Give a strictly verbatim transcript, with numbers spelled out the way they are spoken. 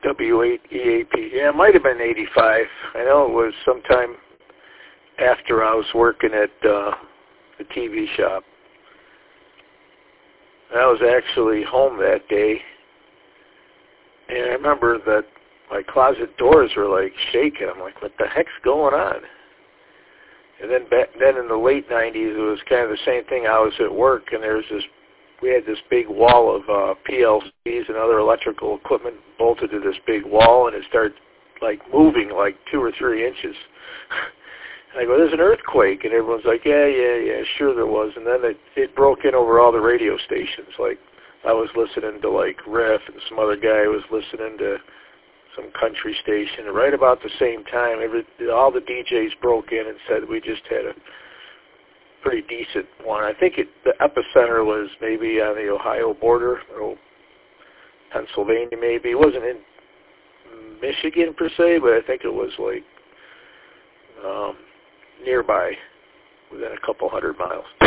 W eight E A P. Yeah, it might have been eighty-five. I know it was sometime after I was working at uh, the T V shop. I was actually home that day, and I remember that my closet doors were like shaking. I'm like, what the heck's going on? And then back then in the late nineties, it was kind of the same thing. I was at work, and there was this, we had this big wall of uh, P L Cs and other electrical equipment bolted to this big wall, and it started like moving like two or three inches. And I go, there's an earthquake, and everyone's like, yeah, yeah, yeah, sure there was. And then it, it broke in over all the radio stations. Like I was listening to like Riff, and some other guy was listening to some country station. And right about the same time, every, all the D Js broke in and said we just had a pretty decent one. I think it, the epicenter was maybe on the Ohio border, or Pennsylvania maybe. It wasn't in Michigan per se, but I think it was like um, nearby, within a couple hundred miles.